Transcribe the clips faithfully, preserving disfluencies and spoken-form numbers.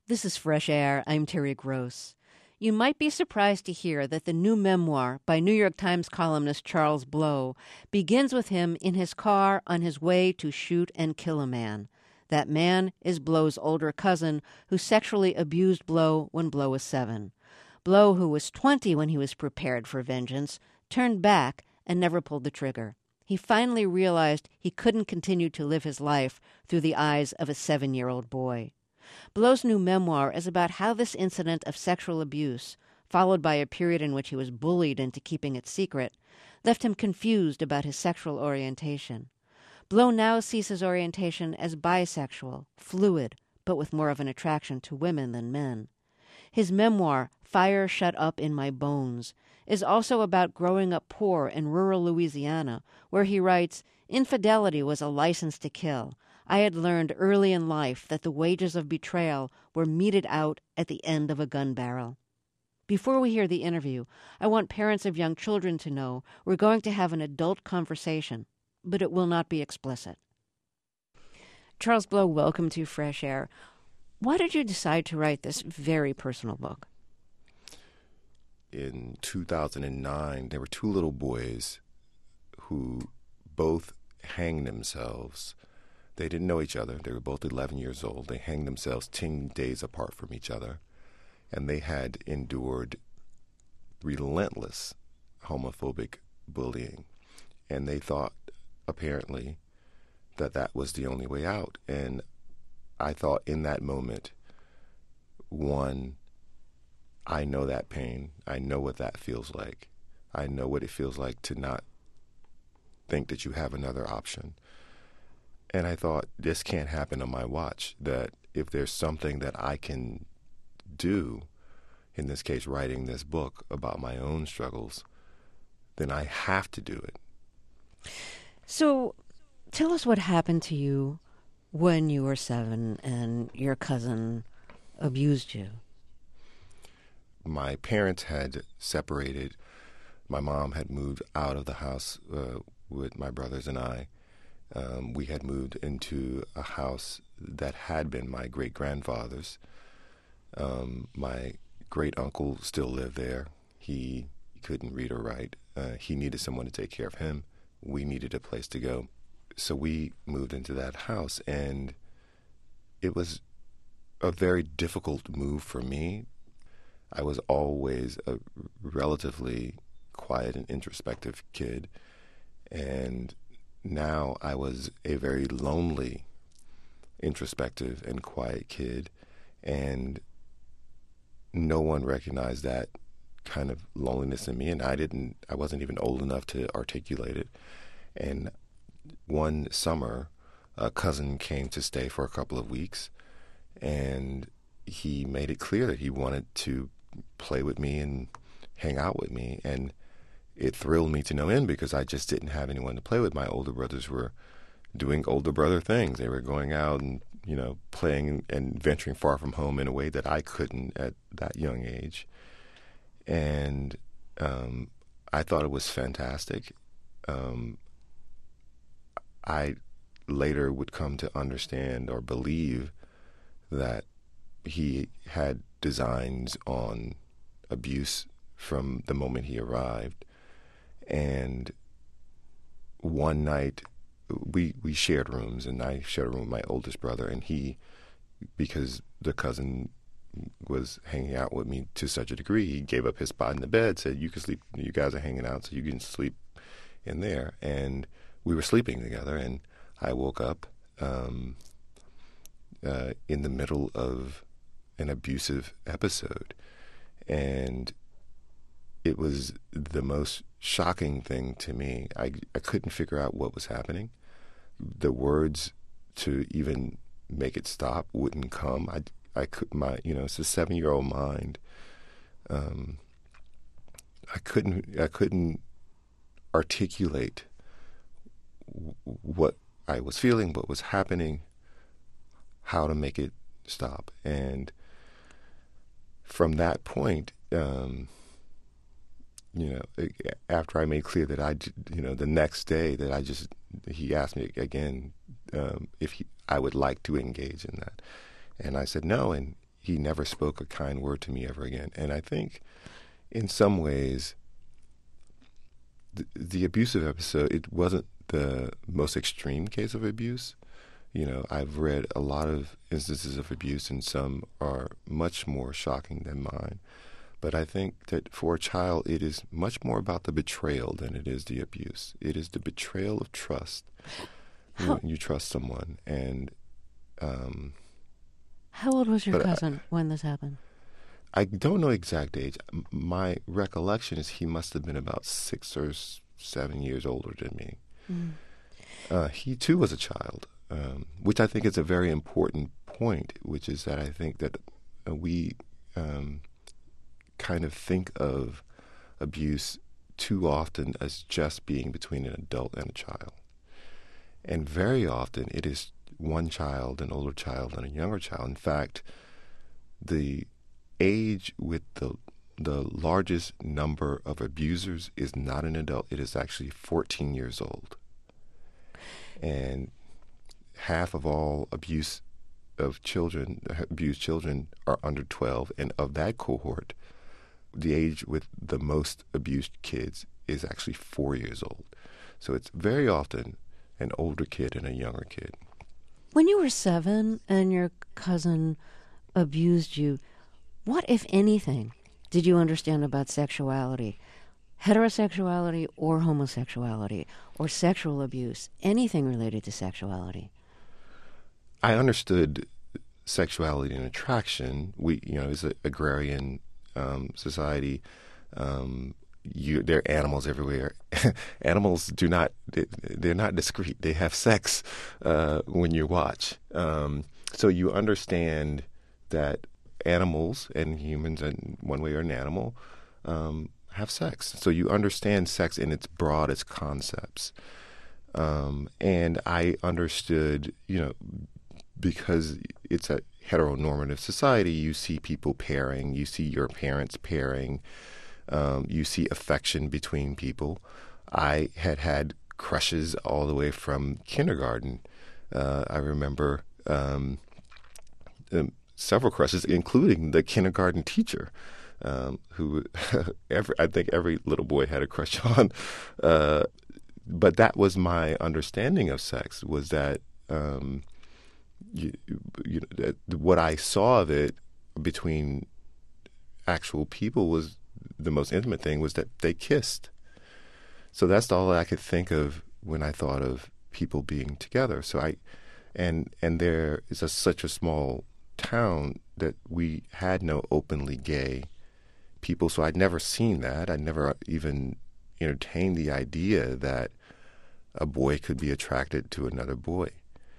This is Fresh Air. I'm Terry Gross. You might be surprised to hear that the new memoir by New York Times columnist Charles Blow begins with him in his car on his way to shoot and kill a man. That man is Blow's older cousin who sexually abused Blow when Blow was seven. Blow, who was twenty when he was prepared for vengeance, turned back and never pulled the trigger. He finally realized he couldn't continue to live his life through the eyes of a seven-year-old boy. Blow's new memoir is about how this incident of sexual abuse, followed by a period in which he was bullied into keeping it secret, left him confused about his sexual orientation. Blow now sees his orientation as bisexual, fluid, but with more of an attraction to women than men. His memoir, Fire Shut Up in My Bones, is also about growing up poor in rural Louisiana, where he writes, "Infidelity was a license to kill. I had learned early in life that the wages of betrayal were meted out at the end of a gun barrel." Before we hear the interview, I want parents of young children to know we're going to have an adult conversation, but it will not be explicit. Charles Blow, welcome to Fresh Air. Why did you decide to write this very personal book? In two thousand nine, there were two little boys who both hanged themselves. They didn't know each other. They were both eleven years old. They hanged themselves ten days apart from each other. And they had endured relentless homophobic bullying. And they thought, apparently, that that was the only way out. And I thought in that moment, one, I know that pain. I know what that feels like. I know what it feels like to not think that you have another option. And I thought, this can't happen on my watch, that if there's something that I can do, in this case, writing this book about my own struggles, then I have to do it. So tell us what happened to you when you were seven and your cousin abused you. My parents had separated. My mom had moved out of the house uh, with my brothers and I. Um, we had moved into a house that had been my great-grandfather's. Um, my great-uncle still lived there. He couldn't read or write. Uh, he needed someone to take care of him. We needed a place to go. So we moved into that house, and it was a very difficult move for me. I was always a relatively quiet and introspective kid, and now I was a very lonely, introspective, and quiet kid, and no one recognized that kind of loneliness in me, and I didn't. I wasn't even old enough to articulate it. And one summer, a cousin came to stay for a couple of weeks, and he made it clear that he wanted to play with me and hang out with me, and it thrilled me to no end because I just didn't have anyone to play with. My older brothers were doing older brother things. They were going out and, you know, playing and venturing far from home in a way that I couldn't at that young age. And um, I thought it was fantastic. Um, I later would come to understand or believe that he had designs on abuse from the moment he arrived. And one night, we we shared rooms, and I shared a room with my oldest brother, and he, because the cousin was hanging out with me to such a degree, he gave up his spot in the bed, said, you can sleep, you guys are hanging out, so you can sleep in there. And we were sleeping together, and I woke up um, uh, in the middle of an abusive episode. And it was the most shocking thing to me. I, I couldn't figure out what was happening. The words to even make it stop wouldn't come. I, I could, my, you know, it's a seven-year-old mind. Um, I couldn't, I couldn't articulate w- what I was feeling, what was happening, how to make it stop. And from that point, um, you know, after I made clear that I, you know, the next day that I just, he asked me again um, if he, I would like to engage in that. And I said no, and he never spoke a kind word to me ever again. And I think in some ways, the, the abusive episode, it wasn't the most extreme case of abuse. You know, I've read a lot of instances of abuse, and some are much more shocking than mine. But I think that for a child, it is much more about the betrayal than it is the abuse. It is the betrayal of trust. How, when you trust someone. And um, how old was your cousin I, when this happened? I don't know exact age. My recollection is he must have been about six or seven years older than me. Mm. Uh, he too was a child, um, which I think is a very important point, which is that I think that uh, we um, kind of think of abuse too often as just being between an adult and a child. And very often it is one child, an older child, and a younger child. In fact, the age with the the largest number of abusers is not an adult. It is actually fourteen years old. And half of all abuse of children, abused children, are under twelve. And of that cohort, the age with the most abused kids is actually four years old. So it's very often an older kid and a younger kid. When you were seven and your cousin abused you, what, if anything, did you understand about sexuality? Heterosexuality or homosexuality or sexual abuse, anything related to sexuality? I understood sexuality and attraction. We, you know, it's an agrarian um, society. Um, you, there are animals everywhere. Animals do not, they, they're not discreet. They have sex uh, when you watch. Um, so you understand that animals and humans, in one way or an animal, um, have sex. So you understand sex in its broadest concepts. Um, and I understood, you know, because it's a heteronormative society, you see people pairing, you see your parents pairing, um, you see affection between people. I had had crushes all the way from kindergarten. Uh, I remember um, um, several crushes, including the kindergarten teacher, um, who every, I think every little boy had a crush on. Uh, but that was my understanding of sex, was that um, you, you know, that what I saw of it between actual people was the most intimate thing, was that they kissed. So that's all I could think of when I thought of people being together. So I, and and there is a, such a small town that we had no openly gay people. So I'd never seen that. I'd never even entertained the idea that a boy could be attracted to another boy.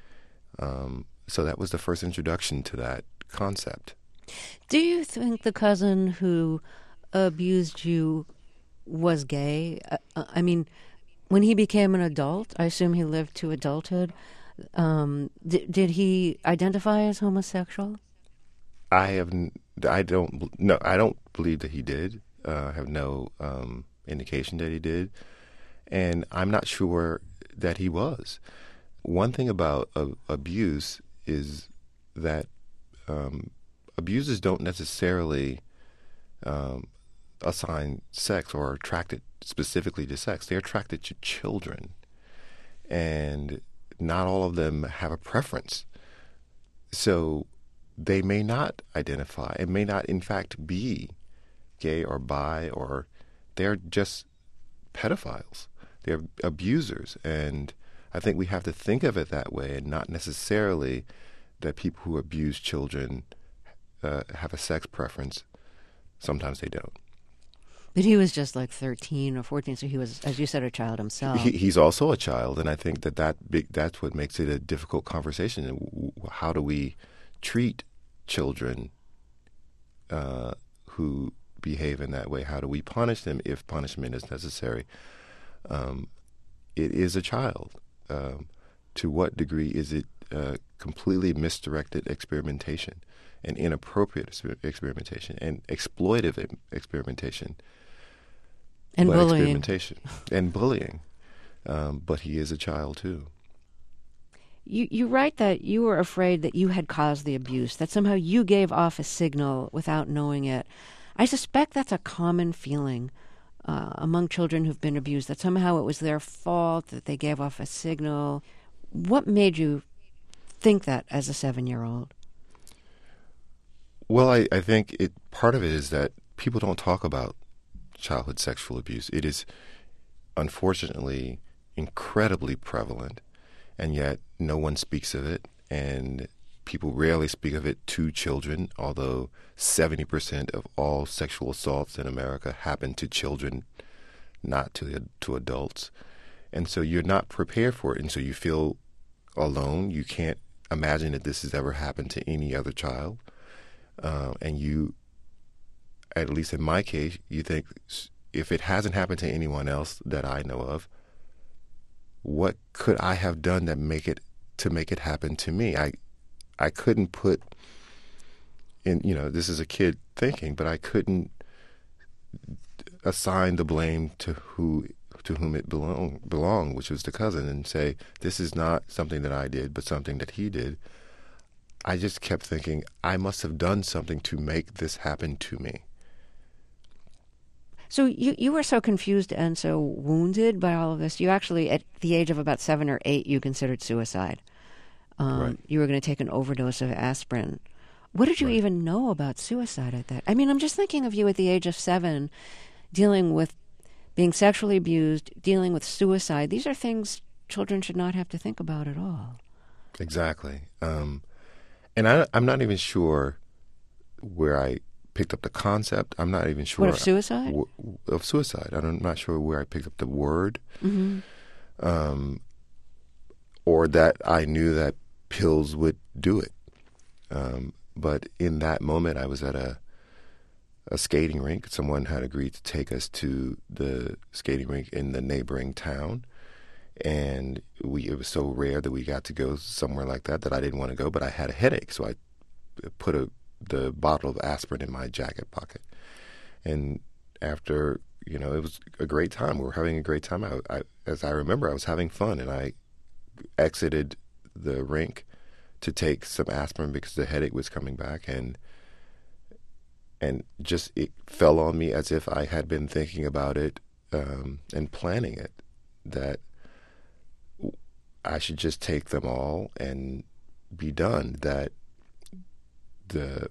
Um, so that was the first introduction to that concept. Do you think the cousin who abused you was gay? Uh, I mean, when he became an adult, I assume he lived to adulthood. Um, d- did he identify as homosexual? I have, I don't, no, I don't believe that he did. Uh, I have no um, indication that he did, and I'm not sure that he was. One thing about uh, abuse is that um, abusers don't necessarily um, assign sex or are attracted specifically to sex. They're attracted to children, and not all of them have a preference. So they may not identify, and may not in fact be gay or bi, or they're just pedophiles. They're abusers. And I think we have to think of it that way, and not necessarily that people who abuse children uh, have a sex preference. Sometimes they don't. But he was just like thirteen or fourteen, so he was, as you said, a child himself. He, he's also a child, and I think that, that big, that's what makes it a difficult conversation. How do we treat children uh, who behave in that way? How do we punish them if punishment is necessary? Um, it is a child. Um, to what degree is it uh, completely misdirected experimentation and inappropriate exper- experimentation and exploitive experimentation? And but bullying. Experimentation and bullying. Um, but he is a child too. You, you write that you were afraid that you had caused the abuse, that somehow you gave off a signal without knowing it. I suspect that's a common feeling uh, among children who've been abused, that somehow it was their fault, that they gave off a signal. What made you think that as a seven-year-old? Well, I, I think it part of it is that people don't talk about childhood sexual abuse. It is, unfortunately, incredibly prevalent, and yet no one speaks of it, and people rarely speak of it to children, although seventy percent of all sexual assaults in America happen to children, not to to adults. And so you're not prepared for it, and so you feel alone. You can't imagine that this has ever happened to any other child. Uh, and you, at least in my case, you think, if it hasn't happened to anyone else that I know of, what could I have done that make it to make it happen to me? I, I couldn't put in, you know, this is a kid thinking, but I couldn't assign the blame to who to whom it belong, belonged, which was the cousin, and say, this is not something that I did, but something that he did. I just kept thinking, I must have done something to make this happen to me. So you, you were so confused and so wounded by all of this. You actually, at the age of about seven or eight, you considered suicide. Um, Right. You were going to take an overdose of aspirin. What did you Right. even know about suicide at that? I mean, I'm just thinking of you at the age of seven, dealing with being sexually abused, dealing with suicide. These are things children should not have to think about at all. Exactly. Um, and I, I'm not even sure where I picked up the concept. I'm not even sure. What, of suicide? w- of suicide. I'm not sure where I picked up the word. Mm-hmm. Um, or that I knew that pills would do it. Um, but in that moment, I was at a a skating rink. Someone had agreed to take us to the skating rink in the neighboring town. And we it was so rare that we got to go somewhere like that that I didn't want to go, but I had a headache. So I put a the bottle of aspirin in my jacket pocket. And after, you know, it was a great time. We were having a great time. I, I, as I remember, I was having fun, and I exited the rink to take some aspirin because the headache was coming back, and and just it fell on me as if I had been thinking about it um, and planning it, that I should just take them all and be done, that the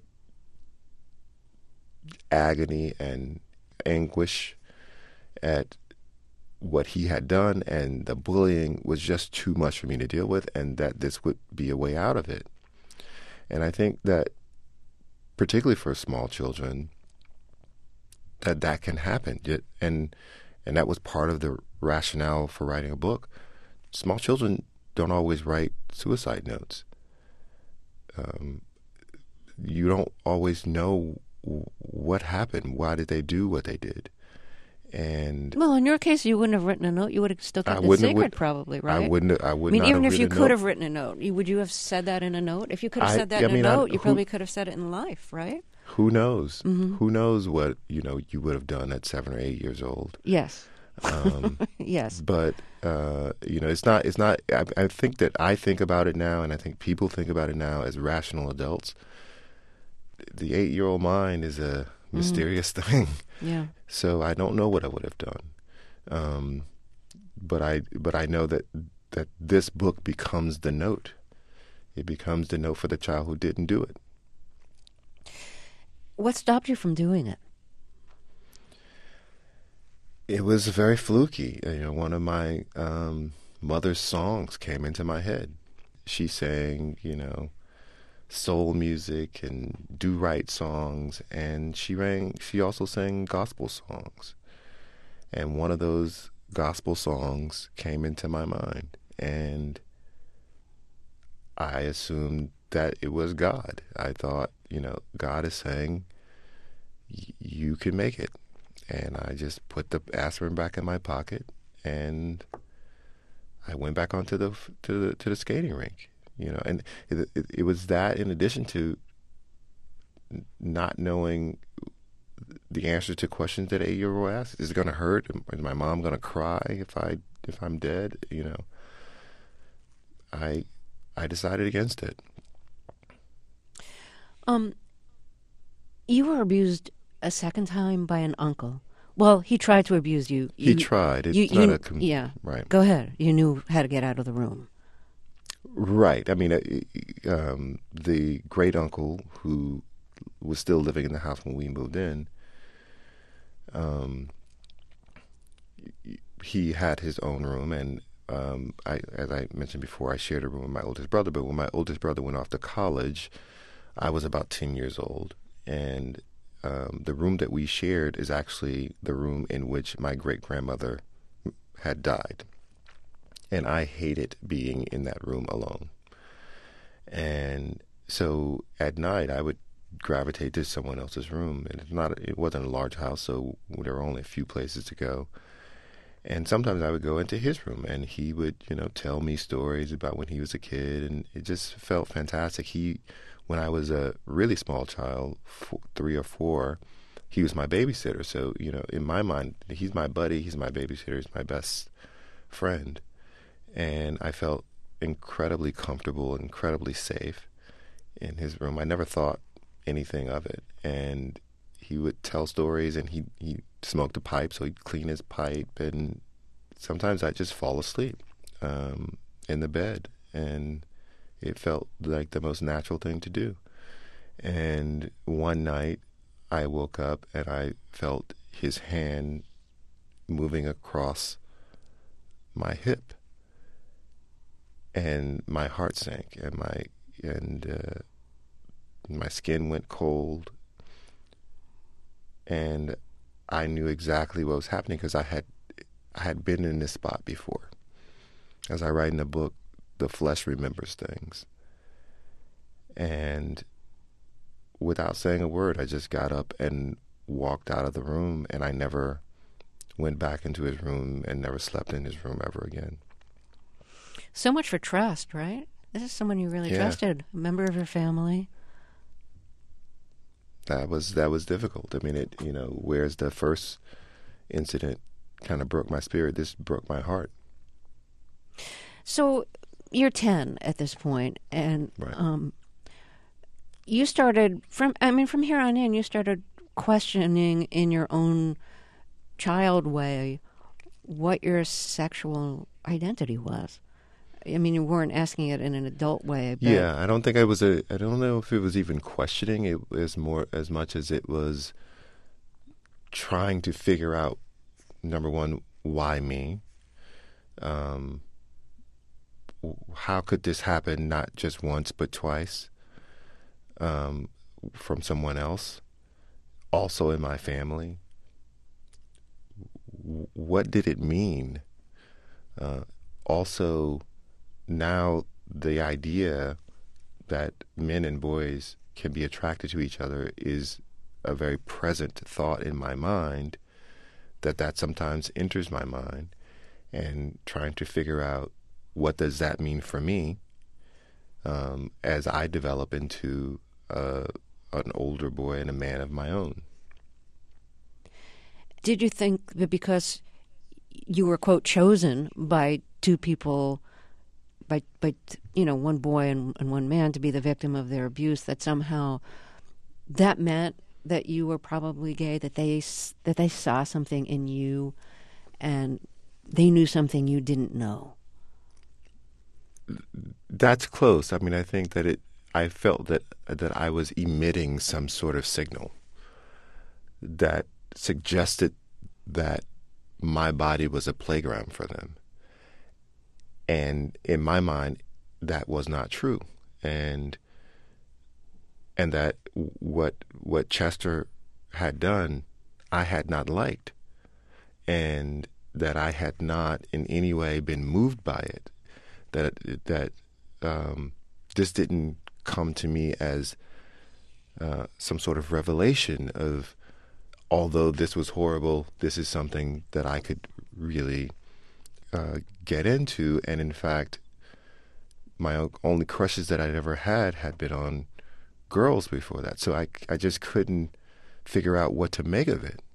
agony and anguish at what he had done and the bullying was just too much for me to deal with, and that this would be a way out of it. And I think that, particularly for small children, that that can happen. And and that was part of the rationale for writing a book. Small children don't always write suicide notes. Um, you don't always know what happened. Why did they do what they did? And well, in your case, you wouldn't have written a note. You would have still kept I it wouldn't have secret, would- probably, right? I wouldn't. I would I mean, not even have if you written a could note. have written a note, you, would you have said that in a note? If you could have I- said that I in mean, a I- note, you who- probably could have said it in life, right? Who knows? Mhm. Who knows what you know you would have done at seven or eight years old? Yes. Um, Yes. but uh, you know, it's not. It's not. I, I think that I think about it now, and I think people think about it now as rational adults. The eight-year-old mind is a mysterious thing. Yeah. So I don't know what I would have done. Um, but I. But I know that that this book becomes the note. It becomes the note for the child who didn't do it. What stopped you from doing it? It was very fluky. You know, one of my um, mother's songs came into my head. She sang, you know, soul music and do-right songs, and she rang. She also sang gospel songs. And one of those gospel songs came into my mind, and I assumed that it was God. I thought, you know, God is saying, you can make it. And I just put the aspirin back in my pocket, and I went back onto the to the to the skating rink. You know, and it, it, it was that, in addition to not knowing the answer to questions that an eight-year-old asks: is it going to hurt? Is my mom going to cry if I if I'm dead? You know, I I decided against it. Um, you were abused a second time by an uncle. Well, he tried to abuse you. He you, tried. It's you, not you, a com- yeah. Right. Go ahead. You knew how to get out of the room. Right. I mean, uh, um, the great uncle who was still living in the house when we moved in, um, he had his own room, and um, I, as I mentioned before, I shared a room with my oldest brother. But when my oldest brother went off to college, I was about ten years old, and um, the room that we shared is actually the room in which my great grandmother had died. And I hated being in that room alone. And so at night, I would gravitate to someone else's room. And it's not, it wasn't a large house, so there were only a few places to go. And sometimes I would go into his room, and he would, you know, tell me stories about when he was a kid, and it just felt fantastic. He, when I was a really small child, four, three or four, he was my babysitter. So, you know, in my mind, he's my buddy, he's my babysitter, he's my best friend. And I felt incredibly comfortable, incredibly safe in his room. I never thought anything of it. And he would tell stories, and he, he smoked a pipe, so he'd clean his pipe. And sometimes I'd just fall asleep um, in the bed. And it felt like the most natural thing to do. And one night I woke up and I felt his hand moving across my hip. And my heart sank, and my and uh, my skin went cold, and I knew exactly what was happening because I had I had been in this spot before. As I write in the book, the flesh remembers things, and without saying a word, I just got up and walked out of the room, and I never went back into his room and never slept in his room ever again. So much for trust, right? This is someone you really yeah. trusted, a member of your family. That was that was difficult. I mean, it you know, whereas the first incident kind of broke my spirit, this broke my heart. So you're ten at this point, and Right. um, you started from. I mean, from here on in, you started questioning in your own child way what your sexual identity was. I mean, you weren't asking it in an adult way. But Yeah, I don't think I was a. I don't know if it was even questioning. It was more as much as it was trying to figure out, number one, why me? Um, how could this happen not just once but twice um, from someone else, also in my family? What did it mean? Uh, also, now the idea that men and boys can be attracted to each other is a very present thought in my mind, that that sometimes enters my mind, and trying to figure out what does that mean for me um, as I develop into uh, an older boy and a man of my own. Did you think that because you were, quote, chosen by two people, by, by you know, one boy and, and one man to be the victim of their abuse, that somehow that meant that you were probably gay, that they that they saw something in you and they knew something you didn't know? That's close. I mean, I think that it, I felt that that I was emitting some sort of signal that suggested that my body was a playground for them. And in my mind, that was not true. And and that what what Chester had done, I had not liked. And that I had not in any way been moved by it. That that um, this didn't come to me as uh, some sort of revelation of, although this was horrible, this is something that I could really uh, get into. And in fact, my only crushes that I'd ever had had been on girls before that. So I, I just couldn't figure out what to make of it.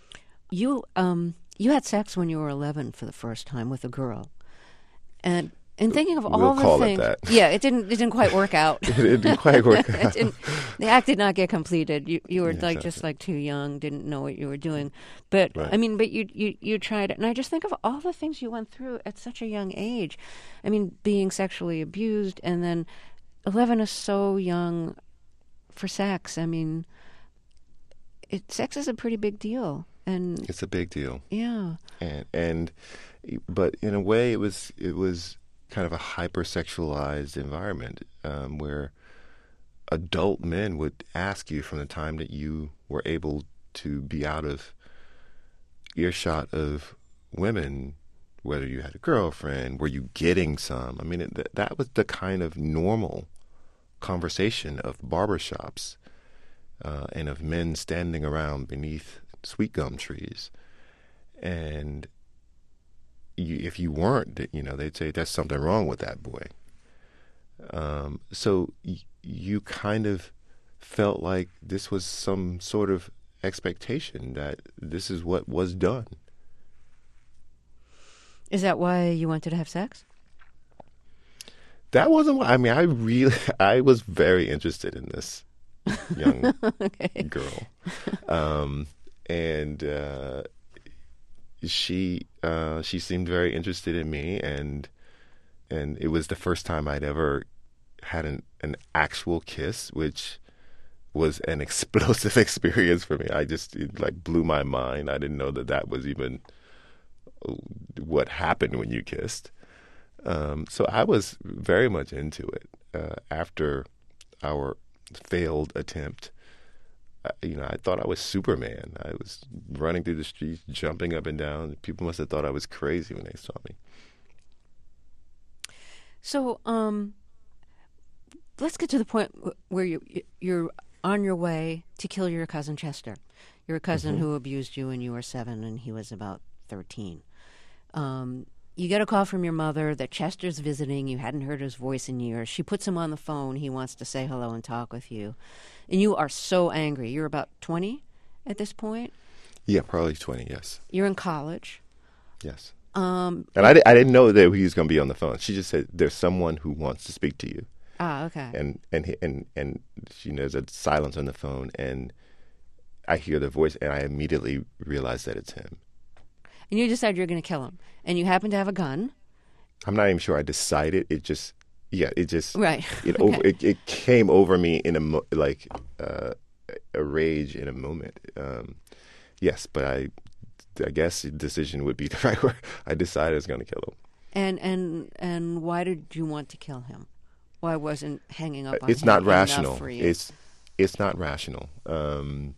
You um you had sex when you were eleven for the first time with a girl. And And thinking of We'll all the call it things, that. yeah, it didn't. It didn't quite work out. it didn't quite work It out. didn't- the act did not get completed. You you were Yeah, like exactly. just like too young, didn't know what you were doing. But Right. I mean, but you you you tried it, and I just think of all the things you went through at such a young age. I mean, being sexually abused, and then eleven is so young for sex. I mean, it sex is a pretty big deal, and It's a big deal. yeah, and and but in a way it was it was kind of a hypersexualized environment um, where adult men would ask you from the time that you were able to be out of earshot of women, whether you had a girlfriend, were you getting some? I mean, it, th- that was the kind of normal conversation of barbershops uh, and of men standing around beneath sweet gum trees. And you, if you weren't, you know, they'd say there's something wrong with that boy. Um, so y- you kind of felt like this was some sort of expectation that this is what was done. is that why you wanted to have sex? That wasn't what, I mean, I really, I was very interested in this young Okay. girl. Um, and uh, she uh, she seemed very interested in me, and and it was the first time I'd ever had an, an actual kiss, which was an explosive experience for me. I just, it like blew my mind. I didn't know that that was even what happened when you kissed. Um, so I was very much into it. Uh, after our failed attempt, I, you know, I thought I was Superman. I was running through the streets, jumping up and down. People must have thought I was crazy when they saw me. So, um, let's get to the point where you you're on your way to kill your cousin Chester, your cousin Mm-hmm. who abused you when you were seven and he was about thirteen. Um, you get a call from your mother that Chester's visiting. You hadn't heard his voice in years. She puts him on the phone. He wants to say hello and talk with you, and you are so angry. You're about twenty at this point. Yeah, probably twenty. Yes, You're in college. yes. Um, And I, di- I didn't know that he was going to be on the phone. She just said, "There's someone who wants to speak to you." ah, okay. And and he- and and she knows there's a silence on the phone, and I hear the voice, and I immediately realize that it's him. And you decide you're going to kill him, and you happen to have a gun. I'm not even sure I decided. It just, yeah, it just, Right. it Okay. over, it, it came over me in a mo- like uh, a rage in a moment. Um, yes, but I, I guess the decision would be the right word. I decided I was going to kill him. And and and why did you want to kill him? Why wasn't hanging up on It's him not enough rational. for you? It's it's not rational. Um,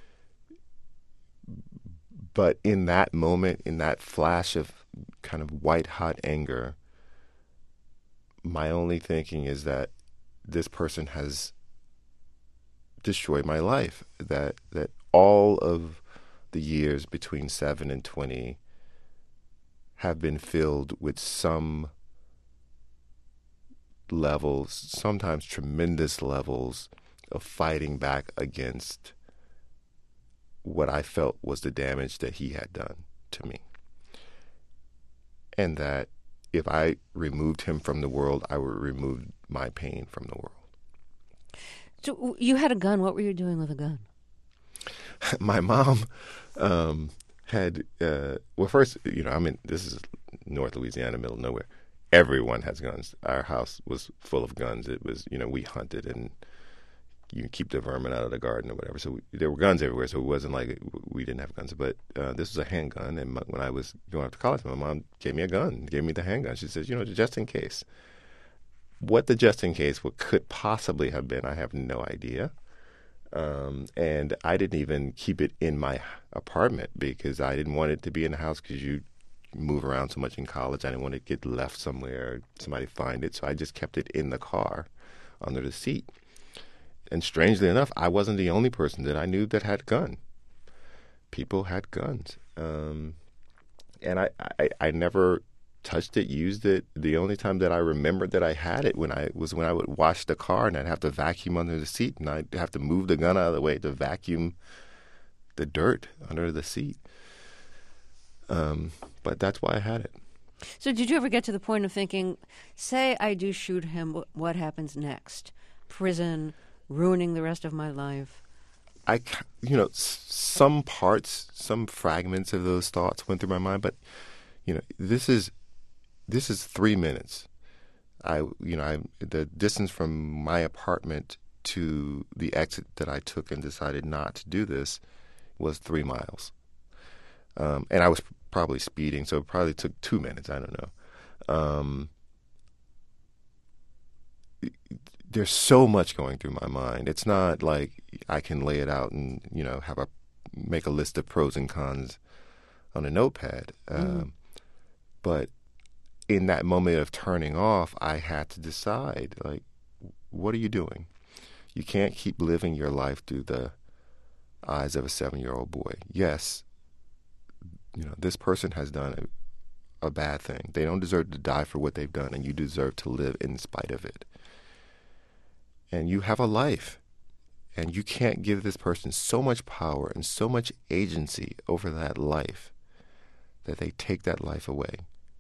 but in that moment, in that flash of kind of white hot anger, my only thinking is that this person has destroyed my life. That that all of the years between seven and twenty have been filled with some levels, sometimes tremendous levels, of fighting back against what I felt was the damage that he had done to me. And that if I removed him from the world, I would remove my pain from the world. So you had a gun. What were you doing with a gun? My mom um, had, uh, well, first, you know, I'm in, this is North Louisiana, middle of nowhere. Everyone has guns. Our house was full of guns. It was, you know, we hunted and you keep the vermin out of the garden or whatever. So we, there were guns everywhere. So it wasn't like we didn't have guns. But uh, this was a handgun. And my, when I was going off to college, my mom gave me a gun, gave me the handgun. She says, you know, just in case. What the just in case what could possibly have been, I have no idea. Um, and I didn't even keep it in my apartment because I didn't want it to be in the house because you move around so much in college. I didn't want it to get left somewhere, somebody find it. So I just kept it in the car under the seat. And strangely enough, I wasn't the only person that I knew that had a gun. People had guns. Um, and I, I, I never touched it, used it. The only time that I remembered that I had it when I was when I would wash the car and I'd have to vacuum under the seat and I'd have to move the gun out of the way to vacuum the dirt under the seat. Um, but that's why I had it. So did you ever get to the point of thinking, say I do shoot him, wh- what happens next? Prison, ruining the rest of my life? I, ca- you know, s- some parts, some fragments of those thoughts went through my mind, but, you know, this is, this is three minutes. I, you know, I, the distance from my apartment to the exit that I took and decided not to do this was three miles. Um, and I was probably speeding, so it probably took two minutes. I don't know. Um, there's so much going through my mind. It's not like I can lay it out and, you know, have a make a list of pros and cons on a notepad. Um, Mm. But in that moment of turning off, I had to decide, like, what are you doing? You can't keep living your life through the eyes of a seven-year-old boy. Yes, you know, this person has done a, a bad thing. They don't deserve to die for what they've done, and you deserve to live in spite of it. And you have a life, and you can't give this person so much power and so much agency over that life that they take that life away.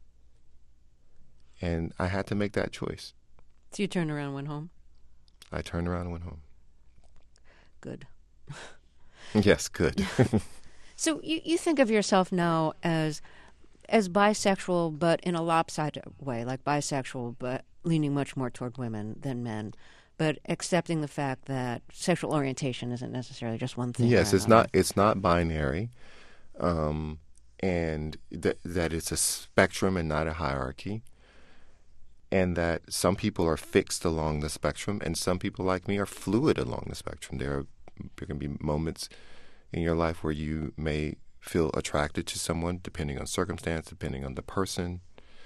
And I had to make that choice. So you turned around and went home? I turned around and went home. Good. Yes, good. So you, you think of yourself now as as bisexual, but in a lopsided way, like bisexual, but leaning much more toward women than men, but accepting the fact that sexual orientation isn't necessarily just one thing. Yes, or it's another. not it's not binary, um, and that that it's a spectrum and not a hierarchy, and that some people are fixed along the spectrum, and some people like me are fluid along the spectrum. There are there can be moments in your life where you may feel attracted to someone, depending on circumstance, depending on the person,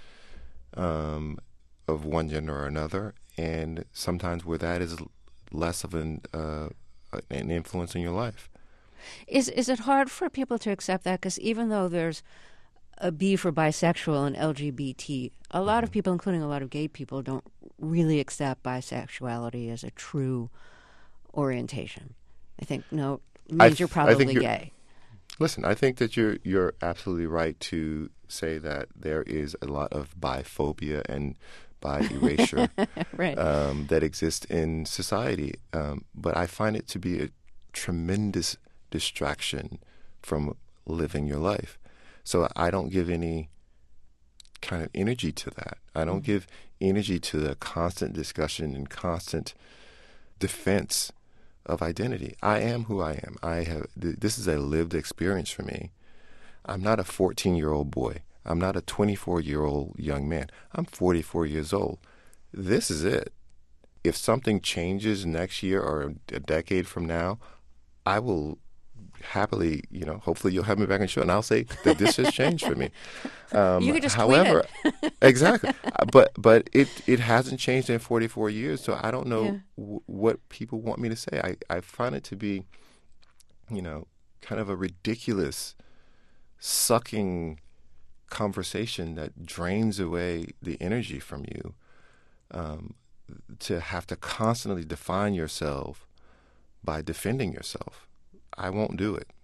um, of one gender or another, and sometimes where that is less of an uh, an influence in your life. Is is it hard for people to accept that? Because even though there's a B for bisexual and L G B T, a lot Mm-hmm. of people, including a lot of gay people, don't really accept bisexuality as a true orientation. I think, no, it I means you're th- I probably think you're, gay. listen, I think that you're you're absolutely right to say that there is a lot of biphobia and bi erasure Right. um, that exists in society, um, but I find it to be a tremendous distraction from living your life. So I don't give any kind of energy to that. I don't Mhm. give energy to the constant discussion and constant defense of identity. I am who I am. I have. Th- this is a lived experience for me. I'm not a fourteen-year-old boy. I'm not a twenty-four-year-old young man. I'm forty-four years old. This is it. If something changes next year or a decade from now, I will happily, you know, hopefully you'll have me back on the show, and I'll say that this has changed for me. Um, You could just however, tweet it. exactly, Uh, but but it it hasn't changed in forty-four years, so I don't know Yeah. w- what people want me to say. I, I find it to be, you know, kind of a ridiculous, sucking conversation that drains away the energy from you, um, to have to constantly define yourself by defending yourself. I won't do it.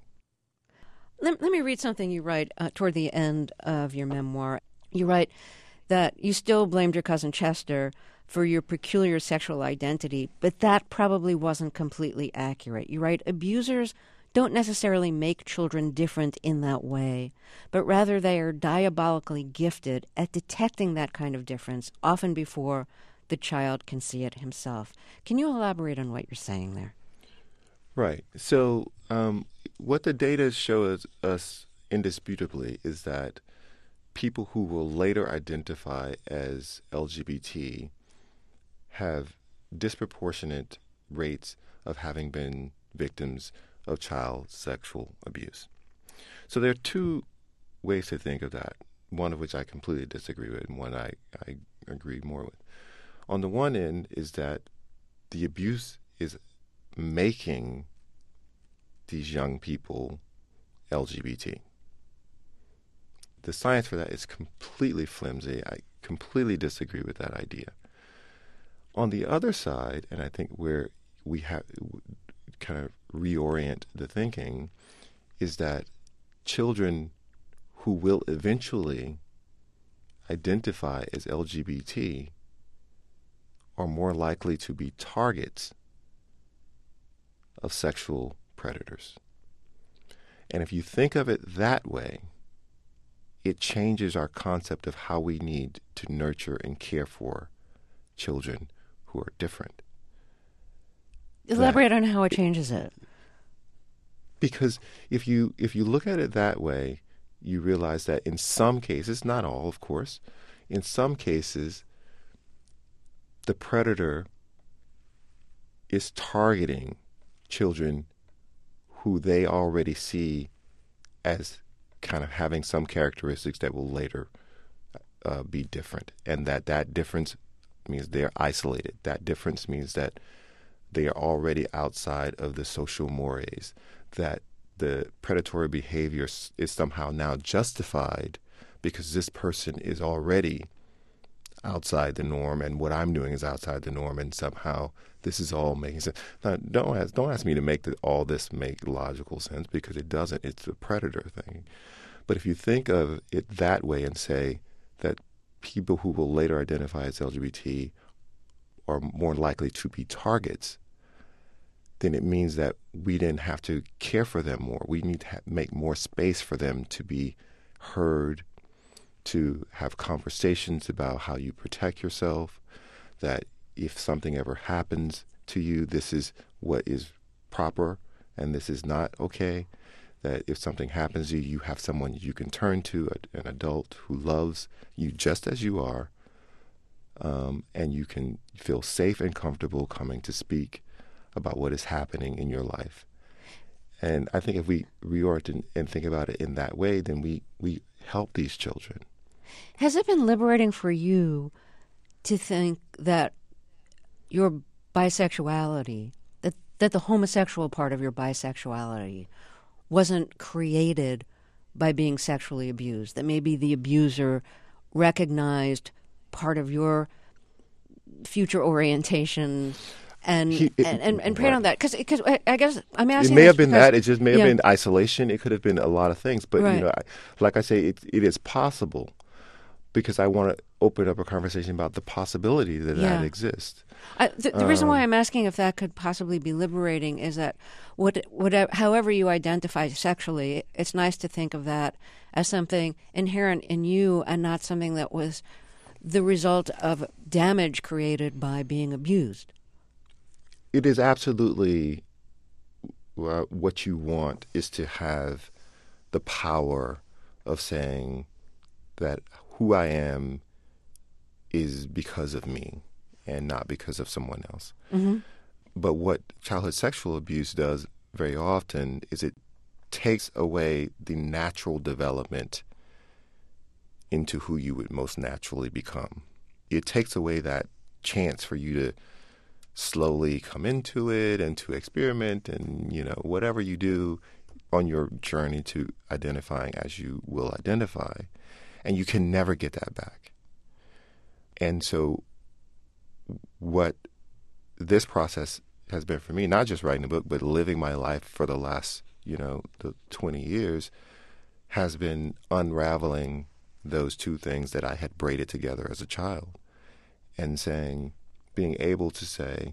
Let, let me read something you write uh, toward the end of your memoir. You write that you still blamed your cousin Chester for your peculiar sexual identity, but that probably wasn't completely accurate. You write, abusers don't necessarily make children different in that way, but rather they are diabolically gifted at detecting that kind of difference, often before the child can see it himself. Can you elaborate on what you're saying there? Right. So, um, what the data shows us indisputably is that people who will later identify as L G B T have disproportionate rates of having been victims of child sexual abuse. So there are two ways to think of that, one of which I completely disagree with and one I, I agree more with. On the one end is that the abuse is making these young people L G B T. The science for that is completely flimsy. I completely disagree with that idea. On the other side, and I think where we have kind of reorient the thinking, is that children who will eventually identify as L G B T are more likely to be targets of sexual predators. And if you think of it that way, it changes our concept of how we need to nurture and care for children who are different. Elaborate that, on how it changes it. Because if you if you look at it that way, you realize that in some cases, not all, of course, in some cases, the predator is targeting children who they already see as kind of having some characteristics that will later uh, be different, and that that difference means they're isolated. That difference means that they are already outside of the social mores, that the predatory behavior is somehow now justified because this person is already outside the norm, and what I'm doing is outside the norm, and somehow this is all making sense. Now, don't ask, don't ask me to make the, all this make logical sense, because it doesn't. It's a predator thing. But if you think of it that way and say that people who will later identify as L G B T are more likely to be targets, then it means that we didn't have to care for them more. We need to ha- make more space for them to be heard, to have conversations about how you protect yourself, that if something ever happens to you, this is what is proper and this is not okay, that if something happens to you, you have someone you can turn to, a, an adult who loves you just as you are, um, and you can feel safe and comfortable coming to speak about what is happening in your life. And I think if we reorient and think about it in that way, then we, we help these children. Has it been liberating for you to think that your bisexuality, that, that the homosexual part of your bisexuality wasn't created by being sexually abused, that maybe the abuser recognized part of your future orientation and he, it, and, and, and preyed right. on that? Because I guess I'm asking. It may have been because, that. It just may have yeah. been isolation. It could have been a lot of things. But, right. you know, I, like I say, it, it is possible, because I want to open up a conversation about the possibility that yeah. that exists. I, the the um, reason why I'm asking if that could possibly be liberating is that what, whatever, however you identify sexually, it's nice to think of that as something inherent in you and not something that was the result of damage created by being abused. It is absolutely uh, what you want is to have the power of saying that who I am is because of me and not because of someone else. Mm-hmm. But what childhood sexual abuse does very often is it takes away the natural development into who you would most naturally become. It takes away that chance for you to slowly come into it and to experiment and, you know, whatever you do on your journey to identifying as you will identify. And you can never get that back. And so what this process has been for me, not just writing a book, but living my life for the last, you know, the twenty years, has been unraveling those two things that I had braided together as a child and saying, being able to say,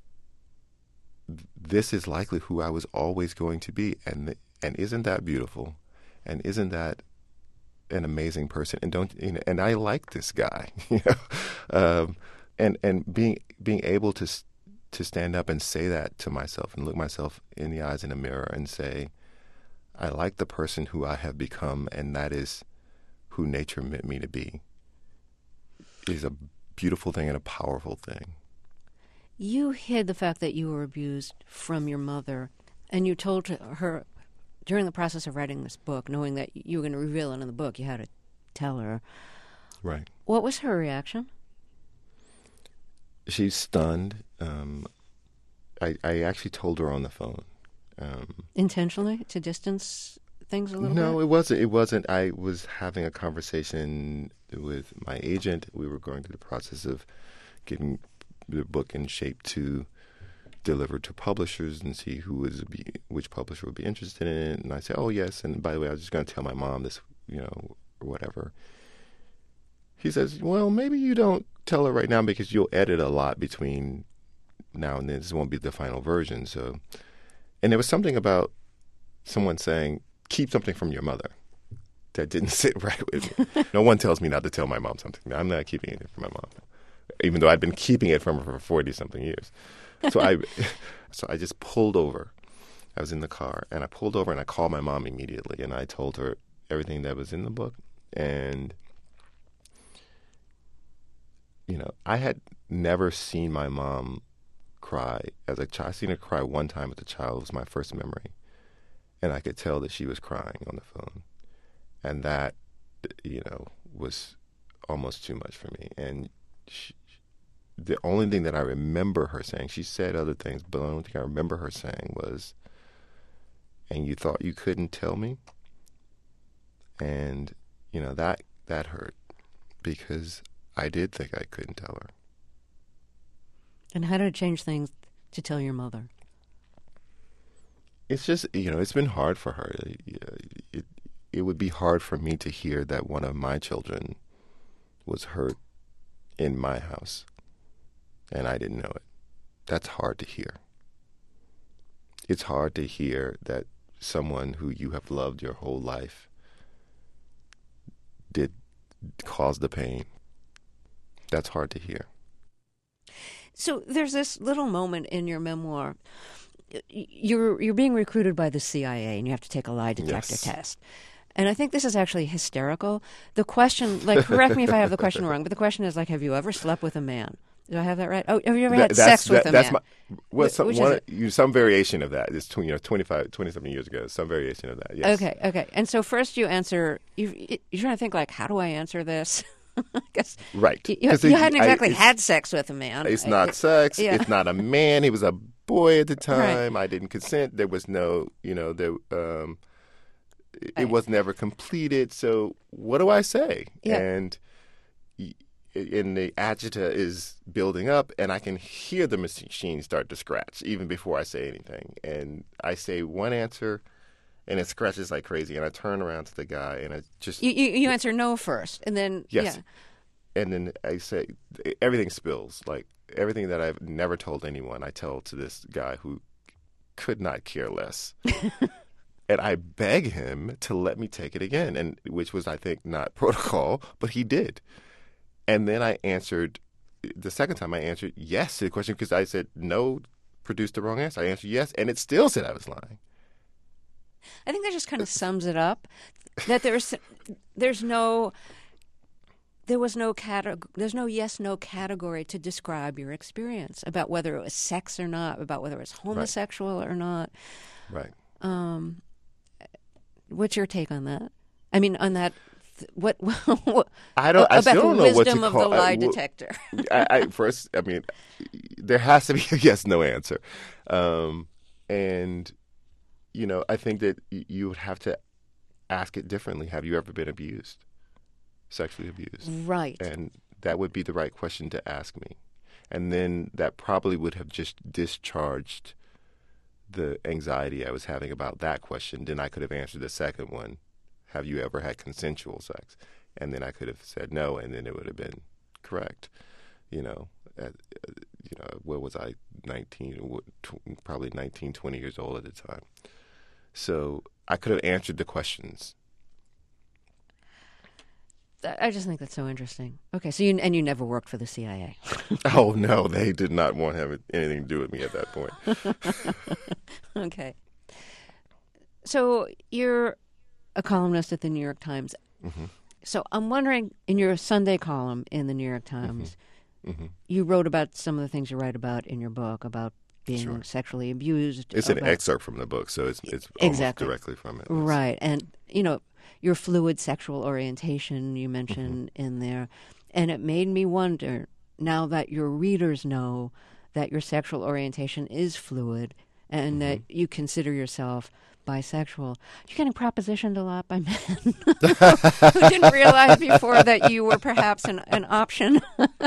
this is likely who I was always going to be. And and isn't that beautiful? And isn't that an amazing person? And don't you know, and I like this guy, you know, um, and and being being able to to stand up and say that to myself and look myself in the eyes in a mirror and say, I like the person who I have become, and that is who nature meant me to be, is a beautiful thing and a powerful thing. You hid the fact that you were abused from your mother, and you told her during the process of writing this book, knowing that you were going to reveal it in the book, you had to tell her. Right. What was her reaction? She's stunned. Um, I, I actually told her on the phone. Um, Intentionally to distance things a little no, bit? No, it wasn't. It wasn't. I was having a conversation with my agent. We were going through the process of getting the book in shape to deliver to publishers and see who was be, which publisher would be interested in it. And I said, "Oh yes." And by the way, I was just going to tell my mom this, you know, or whatever. he says, well, maybe you don't tell her right now because you'll edit a lot between now and then. This won't be the final version. So, and there was something about someone saying, keep something from your mother. That didn't sit right with me. No one tells me not to tell my mom something. I'm not keeping it from my mom, even though I'd been keeping it from her for forty-something years. So I, so I just pulled over. I was in the car, and I pulled over, and I called my mom immediately, and I told her everything that was in the book. And, you know, I had never seen my mom cry as a child. I seen her cry one time as a child. It was my first memory. And I could tell that she was crying on the phone. And that, you know, was almost too much for me. And she, the only thing that I remember her saying, she said other things, but the only thing I remember her saying was, and you thought you couldn't tell me? And, you know, that that hurt because I did think I couldn't tell her. And how did it change things to tell your mother? It's just, you know, it's been hard for her. It, it, it would be hard for me to hear that one of my children was hurt in my house, and I didn't know it. That's hard to hear. It's hard to hear that someone who you have loved your whole life did cause the pain. That's hard to hear. So there's this little moment in your memoir. You're you're being recruited by the C I A, and you have to take a lie detector Yes. test. And I think this is actually hysterical. The question, like, correct me if I have the question wrong, but the question is, like, have you ever slept with a man? Do I have that right? Oh, have you ever had That- that's- sex with that- a that's man? My, well, some, Which is one, it? you, some variation of that. It's tw- you know, twenty-five, twenty-something years ago. Some variation of that, yes. Okay, okay. And so first you answer, you, you're trying to think, like, how do I answer this? I guess Right. you, you, 'Cause you it- hadn't I- exactly it's- had sex with a man. It's I- not it- sex. yeah. It's not a man. He was a boy at the Right. time. I didn't consent. There was no, you know, there. Um, it, Right. it was never completed. So what do I say? Yeah. And y- and the agita is building up, and I can hear the machine start to scratch even before I say anything. And I say one answer, and it scratches like crazy. And I turn around to the guy, and I just You, you, you answer no first, and then, Yes. yeah. and then I say everything spills. Like everything that I've never told anyone, I tell to this guy who could not care less. And I beg him to let me take it again, and which was, I think, not protocol, but he did. And then I answered the second time. I answered yes to the question because I said no, produced the wrong answer. I answered yes, and it still said I was lying. I think that just kind of sums it up. That there's there's no there was no category. There's no yes no category to describe your experience about whether it was sex or not, about whether it was homosexual or not. Right. Um, what's your take on that? I mean, on that. What, what I don't. I about still the don't know what to wisdom of call. the lie I- w- detector? I, I first, I mean, there has to be a yes no answer, um, and you know, I think that y- you would have to ask it differently. Have you ever been abused, sexually abused? Right. And that would be the right question to ask me, and then that probably would have just discharged the anxiety I was having about that question. Then I could have answered the second one. Have you ever had consensual sex? And then I could have said no, and then it would have been correct. You know, at, uh, you know, what was I, nineteen, what, tw- probably nineteen, twenty years old at the time. So I could have answered the questions. That- I just think that's so interesting. Okay, so you and you never worked for the C I A. Oh, no, they did not want to have anything to do with me at that point. Okay. So you're a columnist at the New York Times. Mm-hmm. So I'm wondering, in your Sunday column in the New York Times, Mm-hmm. you wrote about some of the things you write about in your book about being Sure. sexually abused. It's an about- excerpt from the book, so it's it's Exactly. almost directly from it. Right. And, you know, your fluid sexual orientation you mentioned Mm-hmm. in there. And it made me wonder, now that your readers know that your sexual orientation is fluid and Mm-hmm. that you consider yourself bisexual, you're getting propositioned a lot by men who didn't realize before that you were perhaps an, an option.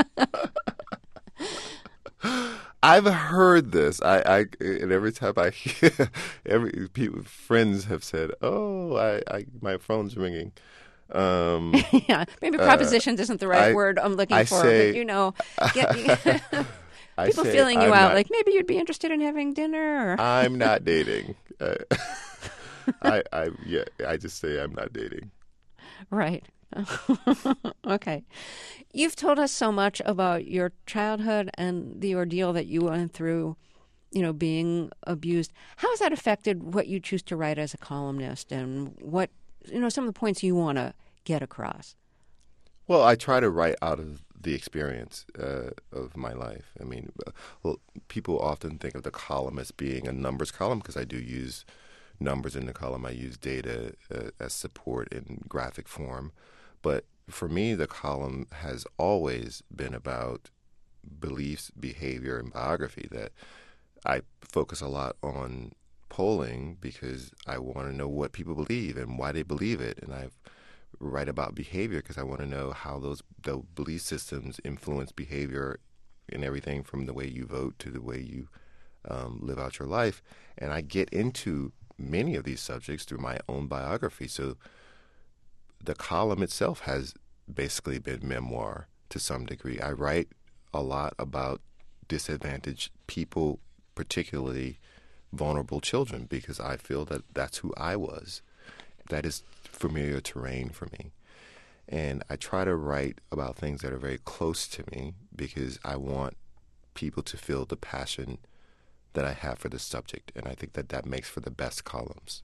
I've heard this. I, I and every time I hear, every people, friends have said, "Oh, I, I my phone's ringing." Um, yeah, maybe propositions uh, isn't the right I, word I'm looking I for, say, but you know, get, people say feeling you I'm out, not, like maybe you'd be interested in having dinner. Or... I'm not dating. Uh, I, I, yeah, I just say I'm not dating. Right. Okay. You've told us so much about your childhood and the ordeal that you went through, you know, being abused. How has that affected what you choose to write as a columnist and what, you know, some of the points you want to get across? Well, I try to write out of the experience uh, of my life. I mean, well, people often think of the column as being a numbers column because I do use numbers in the column. I use data uh, as support in graphic form. But for me, the column has always been about beliefs, behavior, and biography. That I focus a lot on polling because I want to know what people believe and why they believe it. And I write about behavior because I want to know how those the belief systems influence behavior in everything from the way you vote to the way you um, live out your life. And I get into many of these subjects through my own biography. So the column itself has basically been memoir to some degree. I write a lot about disadvantaged people, particularly vulnerable children, because I feel that that's who I was. That is familiar terrain for me. And I try to write about things that are very close to me because I want people to feel the passion that I have for the subject. And I think that that makes for the best columns.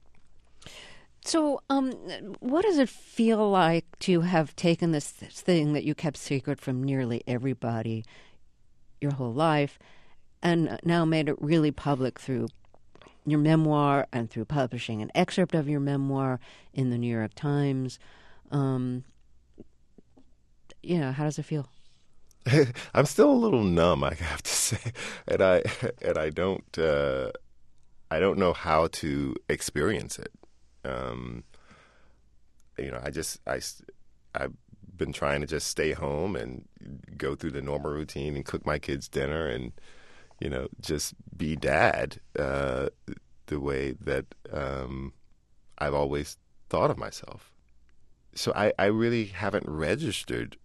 So um, what does it feel like to have taken this thing that you kept secret from nearly everybody your whole life and now made it really public through your memoir and through publishing an excerpt of your memoir in the New York Times? Um, you know, how does it feel? I'm still a little numb, I have to say, and I and I don't uh, I don't know how to experience it. Um, you know, I just I I've been trying to just stay home and go through the normal routine and cook my kids dinner and you know just be dad uh, the way that um, I've always thought of myself. So I, I really haven't registered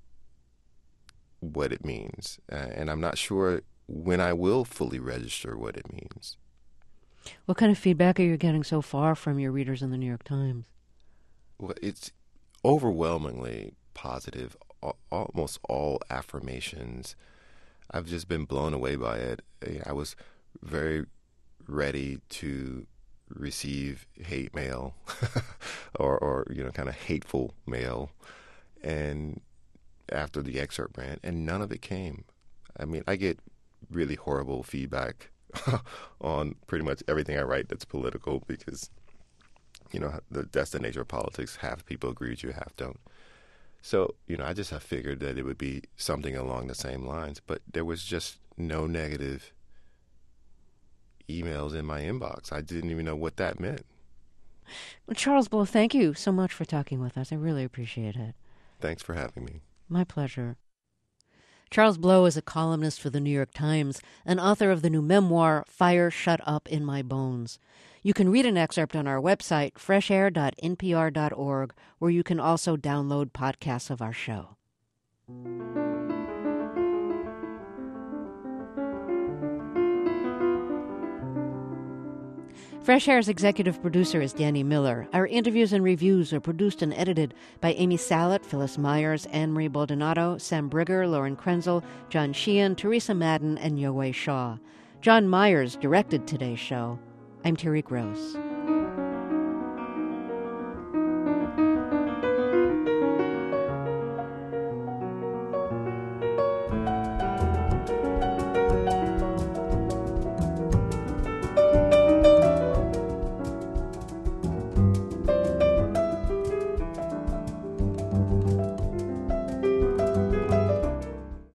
what it means, uh, and I'm not sure when I will fully register what it means. What kind of feedback are you getting so far from your readers in the New York Times? Well, it's overwhelmingly positive, al- almost all affirmations. I've just been blown away by it. I was very ready to receive hate mail or, or, you know, kind of hateful mail. And after the excerpt ran, and none of it came. I mean, I get really horrible feedback on pretty much everything I write that's political because, you know, the, that's the nature of politics. Half people agree with you, half don't. So, you know, I just have figured that it would be something along the same lines, but there was just no negative emails in my inbox. I didn't even know what that meant. Well, Charles Blow, thank you so much for talking with us. I really appreciate it. Thanks for having me. My pleasure. Charles Blow is a columnist for the New York Times and author of the new memoir, Fire Shut Up in My Bones. You can read an excerpt on our website, fresh air dot n p r dot org, where you can also download podcasts of our show. Fresh Air's executive producer is Danny Miller. Our interviews and reviews are produced and edited by Amy Salet, Phyllis Myers, Anne-Marie Baldonado, Sam Brigger, Lauren Krenzel, John Sheehan, Teresa Madden, and Yowei Shaw. John Myers directed today's show. I'm Terry Gross.